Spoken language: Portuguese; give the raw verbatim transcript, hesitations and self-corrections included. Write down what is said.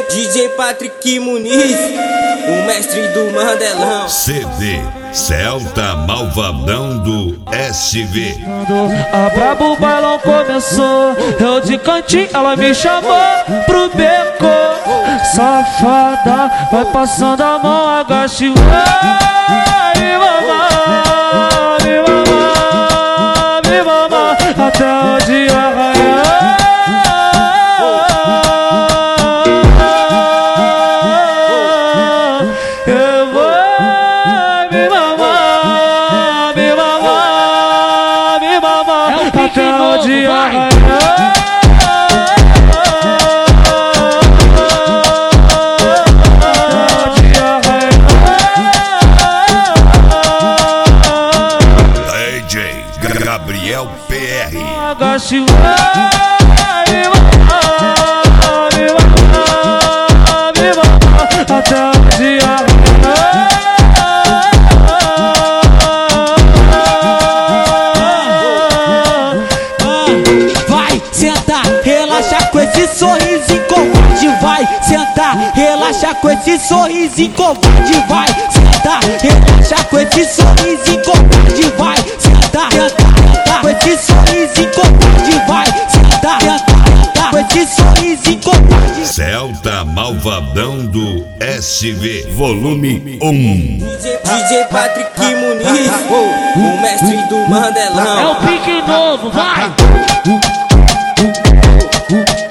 D J Patrick Muniz, o mestre do Mandelão. C D Celta Malvadão do S V. A brabo o bailão começou, eu de cantinho, ela me chamou pro beco. Safada, vai passando a mão, agacha e vai me mamar, me mamar, me mamar até o dia raiar. Eu vou me mamar, me mamar, me mamar até o dia raiar. Gabriel P R. Agacha e vai me mamar, me mamar, me mamar até o dia raiar. Vai sentar, relaxa com esse sorrisinho covarde. Vai sentar, relaxa com esse sorrisinho covarde. Vai sentar, relaxa com esse sorrisinho covarde. Vai sentar, sentar com esse sorrisinho covarde. Vai sentar, sentar com esse sorrisinho covarde. Celta Malvadão do S V, volume um. D J Patrick Muniz, o mestre do Mandelão. É o pique novo, vai!